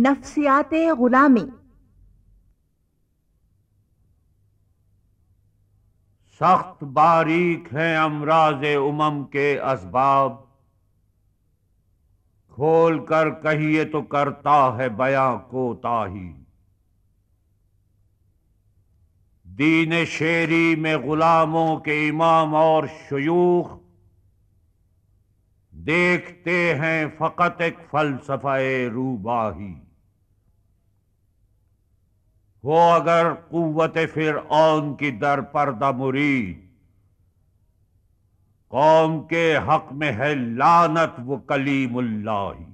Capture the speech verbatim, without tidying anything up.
नफ्सियात गुलामी। सख्त बारीक हैं अमराज उमम के असबाब, खोल कर कहिए तो करता है बयां कोताही। दीन शेरी में गुलामों के इमाम और शयूख देखते हैं फकत एक फलसफे रूबाही। हो अगर कुव्वत फिरऔन की दर पर्दा मुरीद, कौम के हक में है लानत वो कलीमुल्लाही।